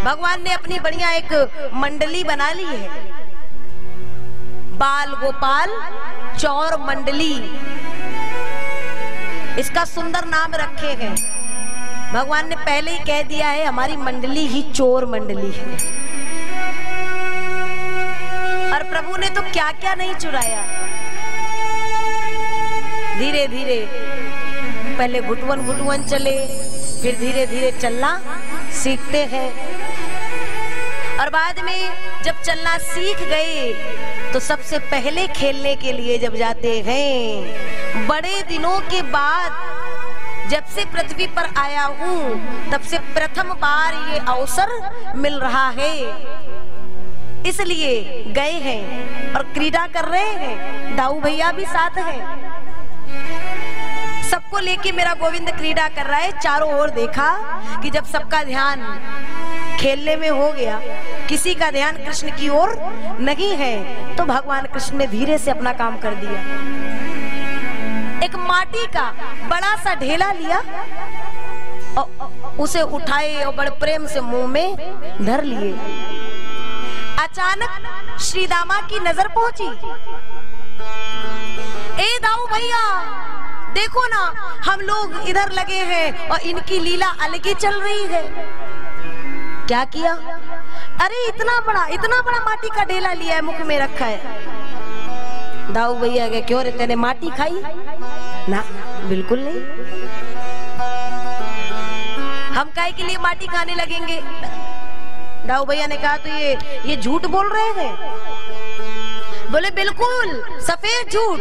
भगवान ने अपनी बढ़िया एक मंडली बना ली है, बाल गोपाल चौर मंडली, इसका सुंदर नाम रखे हैं। भगवान ने पहले ही कह दिया है हमारी मंडली ही चोर मंडली है। और प्रभु ने तो क्या क्या नहीं चुराया। धीरे धीरे पहले घुटवन घुटवन चले, फिर धीरे धीरे चलना सीखते हैं, और बाद में जब चलना सीख गए तो सबसे पहले खेलने के लिए जब जाते हैं, बड़े दिनों के बाद जब से पृथ्वी पर आया हूँ तब से प्रथम बार ये अवसर मिल रहा है, इसलिए गए हैं और क्रीड़ा कर रहे हैं। दाऊ भैया भी साथ हैं, सबको लेके मेरा गोविंद क्रीड़ा कर रहा है। चारों ओर देखा कि जब सबका ध्यान खेलने में हो गया, किसी का ध्यान कृष्ण की ओर नहीं है, तो भगवान कृष्ण ने धीरे से अपना काम कर दिया। एक माटी का बड़ा सा ढेला लिया और उसे उठाए और बड़े प्रेम से मुंह में धर लिए। अचानक श्री दामा की नजर पहुंची। ए दाऊ भैया देखो ना, हम लोग इधर लगे हैं और इनकी लीला अलग ही चल रही है। क्या किया? अरे इतना बड़ा माटी का ढेला लिया है, मुख में रखा है। दाऊ भैया के क्यों रे, तेने माटी खाई? ना, बिल्कुल नहीं। हम काहे के लिए माटी खाने लगेंगे? दाऊ भैया ने कहा तो ये झूठ बोल रहे हैं। बोले बिल्कुल सफेद झूठ।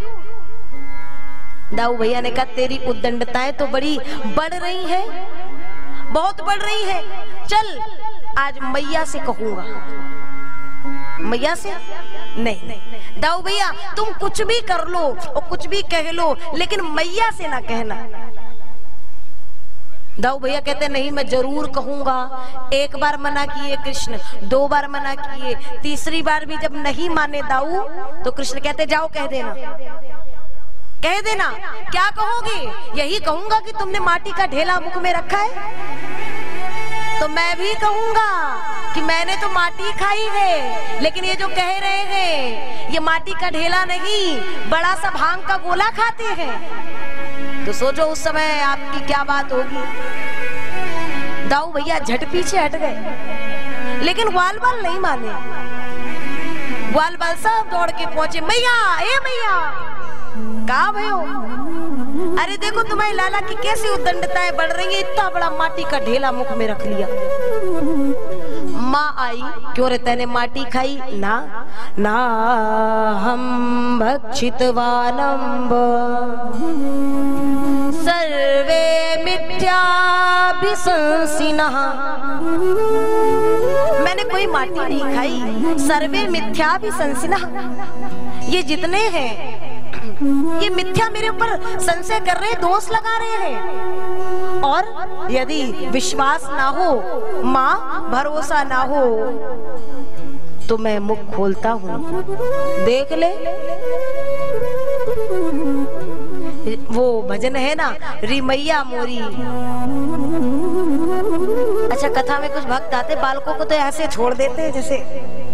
दाऊ भैया ने कहा तेरी उद्दंडताएं तो बड़ी बढ़ रही है, बहुत बढ़ रही है। चल आज मैया से कहूंगा। मैया से? नहीं, दाऊ भैया तुम कुछ भी कर लो और कुछ भी कह लो, लेकिन मैया से ना कहना। दाऊ भैया कहते नहीं, मैं जरूर कहूंगा। एक बार मना किए कृष्ण, 2 बार मना किए, तीसरी बार भी जब नहीं माने दाऊ तो कृष्ण कहते जाओ कह देना, कह देना। क्या कहोगे? यही कहूंगा कि तुमने माटी का ढेला मुख में रखा है। तो मैं भी कहूंगा कि मैंने तो माटी खाई है, लेकिन ये जो कह रहे हैं ये माटी का ढेला नहीं, बड़ा सा भांग का गोला खाते हैं। तो सोचो उस समय आपकी क्या बात होगी। दाऊ भैया झट पीछे हट गए, लेकिन ग्वाल बाल नहीं माने। ग्वाल बाल सब दौड़ के पहुंचे। मैया, ए मैया, कहा भयो? अरे देखो तुम्हारी लाला की कैसी उद्दंडताएं बढ़ रही है, इतना बड़ा माटी का ढेला मुख में रख लिया। माँ आई, क्यों रे तैने माटी खाई? ना ना, हम भक्षितवानम्ब सर्वे मिथ्याभिशंसिनः। मैंने कोई माटी नहीं खाई, सर्वे मिथ्याभिशंसिनः। ये जितने हैं ये मिथ्या मेरे ऊपर संशय कर रहे, दोष लगा रहे हैं। और यदि विश्वास ना हो, माँ भरोसा ना हो, तो मैं मुख खोलता हूँ, देख ले। वो भजन है ना, रिमैया मोरी। अच्छा, कथा में कुछ भक्त आते, बालकों को तो ऐसे छोड़ देते हैं जैसे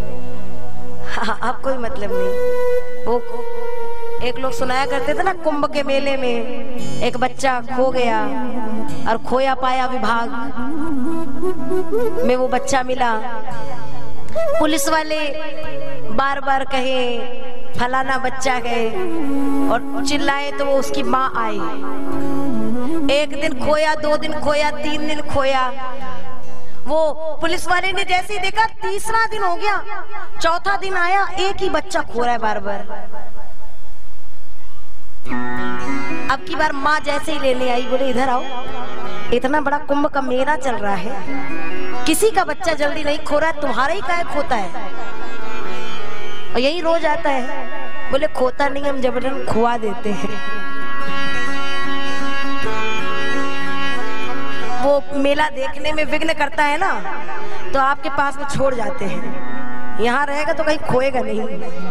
अब कोई मतलब नहीं। वो एक लोग सुनाया करते थे ना, कुंभ के मेले में एक बच्चा खो गया और खोया पाया विभाग में वो बच्चा मिला। पुलिस वाले बार बार कहे फलाना बच्चा है और चिल्लाए तो वो उसकी माँ आई। एक दिन खोया, 2 दिन खोया, 3 दिन खोया। वो पुलिस वाले ने जैसे ही देखा, तीसरा दिन हो गया, चौथा दिन आया, एक ही बच्चा खो रहा है बार बार। अब की बार माँ जैसे ही लेने आई, बोले इधर आओ, इतना बड़ा कुंभ का मेला चल रहा है, किसी का बच्चा जल्दी नहीं खो रहा है, तुम्हारा ही काहे खोता है? और यही रोज आता है। बोले खोता नहीं, हम जबरन खुआ देते हैं। वो मेला देखने में विघ्न करता है ना, तो आपके पास में छोड़ जाते हैं। यहाँ रहेगा तो कहीं खोएगा नहीं।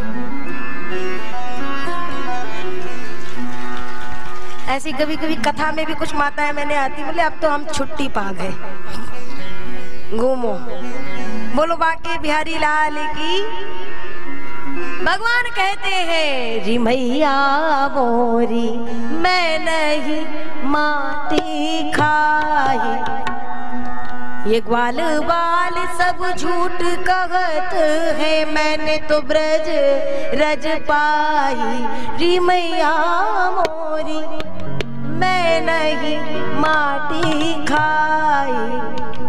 ऐसी कभी कभी कथा में भी कुछ माताएं मैंने आती, बोले अब तो हम छुट्टी पा गए, घूमो। बोलो बाके बिहारी लाल की। भगवान कहते हैं री मैया मोरी मैं नहीं माटी खाई, ये ग्वाल बाल सब झूठ कहत है, मैंने तो ब्रज रज पाई। री मैया मोरी मैं नहीं माटी खाई।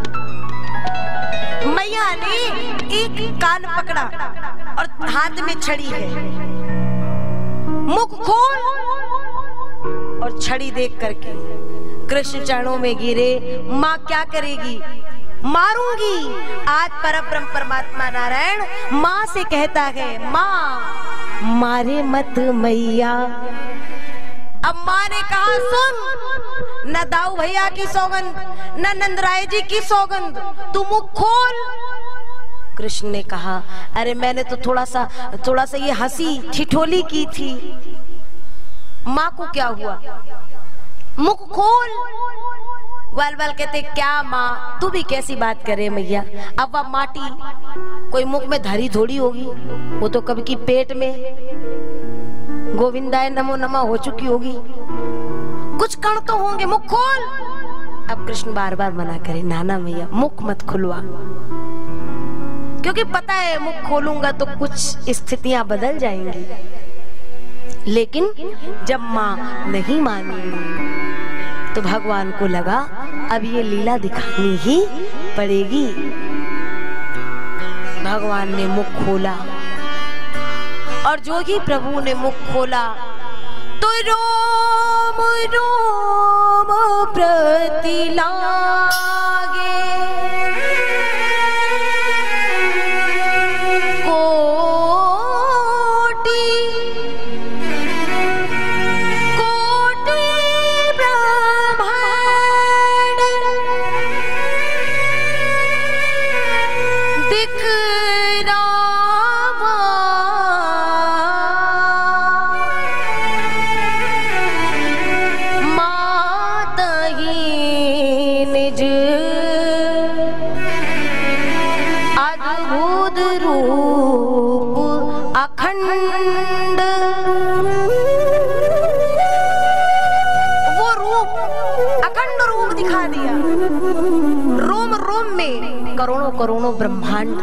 मैया ने एक कान पकड़ा और हाथ में छड़ी है, मुख खोल, और छड़ी देख करके कृष्ण चरणों में गिरे। माँ क्या करेगी? मारूंगी। आज परब्रह्म परमात्मा नारायण माँ से कहता है, माँ मारे मत मैया। अब माँ ने कहा, सुन, न दाऊ भैया की सौगंध न नंदराय जी की सौगंध, तू मुख खोल। कृष्ण ने कहा, अरे मैंने तो थोड़ा सा ये हंसी ठिठोली की थी, माँ को क्या हुआ? मुख खोल। ग्वाल बाल कहते, क्या माँ तू भी कैसी बात करे मैया? अब वह माटी कोई मुख में धरी थोड़ी होगी, वो तो कभी की पेट में गोविंदाय नमो नमः हो चुकी होगी, कुछ कण तो होंगे, मुख खोल। अब कृष्ण बार बार मना करे, नाना मैया मुख मत खुलवा, क्योंकि पता है मुख खोलूंगा तो कुछ स्थितियां बदल जाएंगी। लेकिन जब माँ नहीं मानी तो भगवान को लगा अब ये लीला दिखानी ही पड़ेगी। भगवान ने मुख खोला, और जो ही प्रभु ने मुख खोला तो रोम रोम प्रति लागे, अखंड वो रूप, अखंड रूप दिखा दिया। रोम रोम में करोड़ों करोड़ों ब्रह्मांड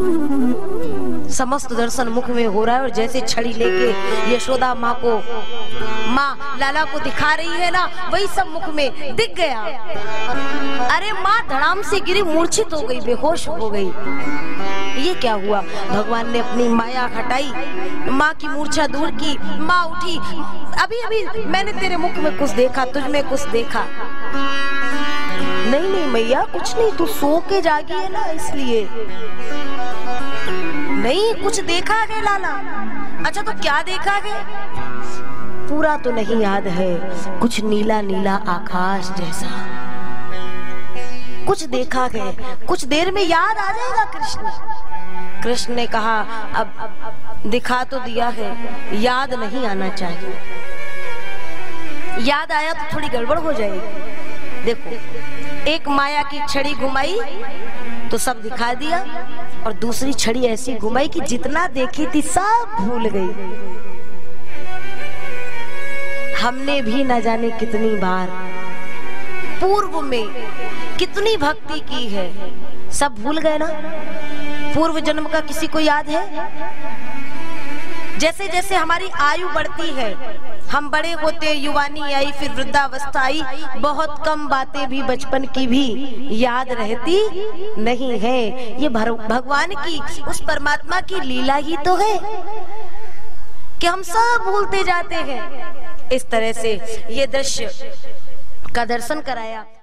समस्त दर्शन मुख में हो रहा है। और जैसे छड़ी लेके यशोदा माँ को, माँ लाला को दिखा रही है ना, वही सब मुख में दिख गया। अरे माँ धड़ाम से गिरी, मूर्छित हो गई, बेहोश हो गई। ये क्या हुआ? भगवान ने अपनी माया हटाई, माँ की मूर्छा दूर की, माँ उठी। अभी अभी मैंने तेरे मुख में कुछ देखा, तुझ में कुछ देखा। नहीं नहीं मैया कुछ नहीं, तू सो के जागी है ना इसलिए। नहीं कुछ देखा है लाला। अच्छा तो क्या देखा है? पूरा तो नहीं याद है, कुछ नीला नीला आकाश जैसा कुछ देखा है। कुछ देर में याद आ जाएगा कृष्ण। कृष्ण ने कहा अब दिखा तो दिया है, याद नहीं आना चाहिए। याद आया तो थोड़ी गड़बड़ हो जाएगी। देखो एक माया की छड़ी घुमाई तो सब दिखा दिया, और दूसरी छड़ी ऐसी घुमाई कि जितना देखी थी सब भूल गई। हमने भी न जाने कितनी बार पूर्व में कितनी भक्ति की है, सब भूल गए ना। पूर्व जन्म का किसी को याद है? जैसे जैसे हमारी आयु बढ़ती है, हम बड़े होते, युवानी आई, फिर वृद्धावस्था आई, बहुत कम बातें भी बचपन की भी याद रहती नहीं है। ये भगवान की, उस परमात्मा की लीला ही तो है कि हम सब भूलते जाते हैं। इस तरह से ये दृश्य का दर्शन कराया।